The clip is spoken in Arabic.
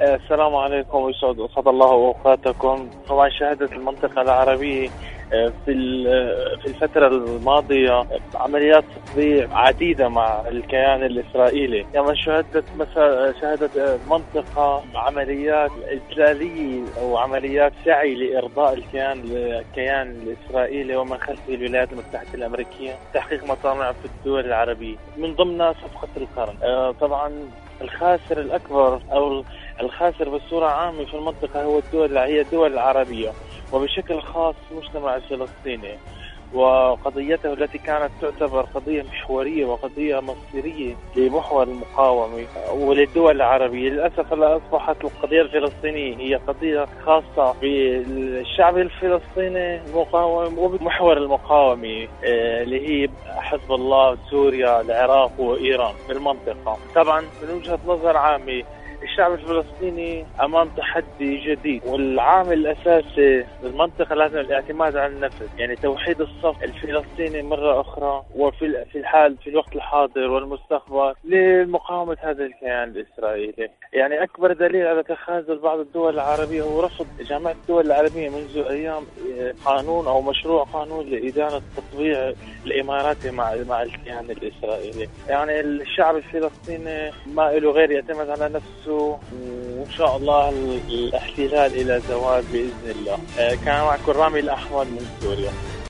السلام عليكم ويسعد الله أوقاتكم. طبعا شهدت المنطقة العربية في الفترة الماضية عمليات تطبيع عديدة مع الكيان الإسرائيلي. يعني شهدت المنطقة عمليات إذلالية أو عمليات سعي لإرضاء الكيان الإسرائيلي ومن خلفه الولايات المتحدة الأمريكية، تحقيق مطامع في الدول العربية من ضمنها صفقة القرن. طبعا الخاسر الأكبر أو الخاسر بصورة عامة في المنطقة هي الدول العربية، وبشكل خاص المجتمع الفلسطيني وقضيته التي كانت تعتبر قضية محورية وقضية مصيرية لمحور المقاومة وللدول العربية. للأسف أصبحت القضية الفلسطينية هي قضية خاصة بالشعب الفلسطيني المقاوم وبمحور المقاومة اللي هي حزب الله، سوريا، العراق وإيران في المنطقة. طبعا من وجهة نظر عامة الشعب الفلسطيني أمام تحدي جديد، والعامل الأساسي للمنطقة لازم الاعتماد على النفس، يعني توحيد الصف الفلسطيني مرة أخرى وفي الوقت الحاضر والمستقبل لمقاومة هذا الكيان الإسرائيلي. يعني أكبر دليل على تخاذل بعض الدول العربية هو رفض جامعة الدول العربية منذ أيام قانون أو مشروع قانون لإدانة تطبيع الإماراتي مع الكيان الإسرائيلي. يعني الشعب الفلسطيني ما له غير يعتمد على نفسه، وإن شاء الله الاحتلال إلى زوال بإذن الله. كان معكم رامي الأحمد من سوريا.